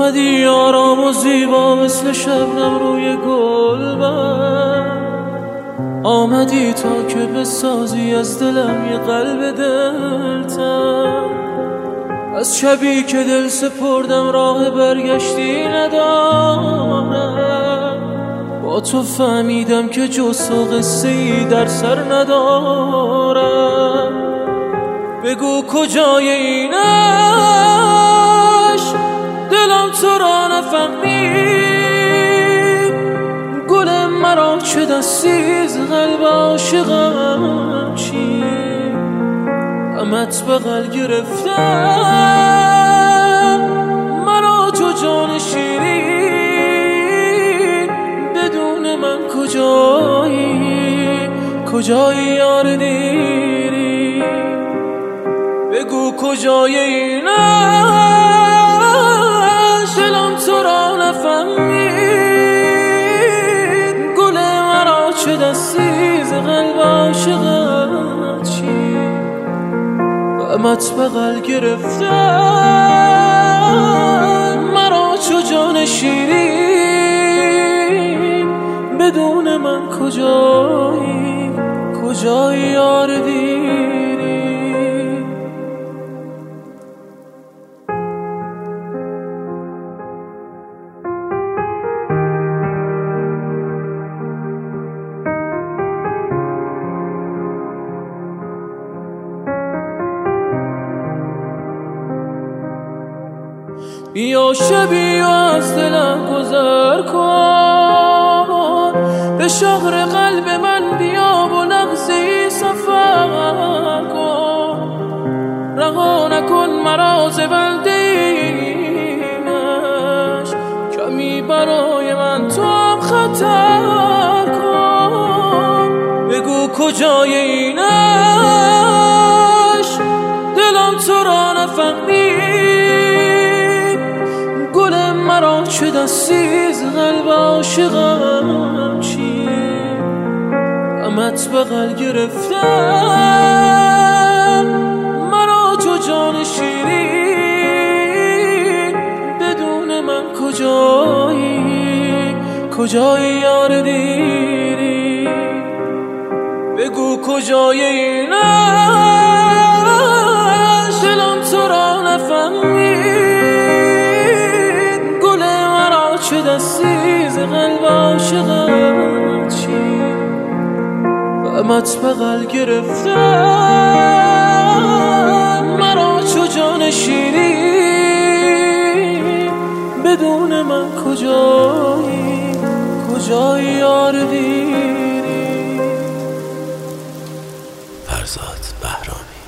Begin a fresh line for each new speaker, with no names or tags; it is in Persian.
آمدی آرام و زیبا مثل شبنم روی گلبن، آمدی تا که بسازی از دلم یه قلب دلتن. از شبی که دل سپردم راه برگشتی ندارم، با تو فهمیدم که جز تو قصه‌ای در سر ندارم. بگو کجای این عشق، دلم تو را نفهمید. گل مرا چه دستی ز قلب عاشقم چی، غمت بغل گرفتم مرا چو جان شیرین. بدون من کجایی، کجایی یار دیری؟ بگو کجای این عشق، دلم تو را نفهمید. گل مرا چه دستی ز قلب عاشقت چی، غمت بغل گرفتم مرا چو جان شیرین. بدون من کجایی، کجایی یار دیری؟ بیا شبی و از دلم گذر کن، به شهر قلب من بیا و لحظه‌ای سفر کن. رها نکن مرا ز بنده اینش، کمی برای من تو هم خطر کن. بگو کجای این عشق، دلم تو را نفهمید. مرا چه دستی ز قلب عاشقم چی، غمت بغل گرفتم مرا چو جان شیرین. بدون من کجایی، کجایی یار دیری؟ بگو کجای این عشق، دلم تو را نفهمید. چه دستی ز قلب عاشقم چی، غمت بغل گرفتم مرا چو جان شیرین. بدون من کجایی، کجایی یار دیری؟
فرزاد بهرامی.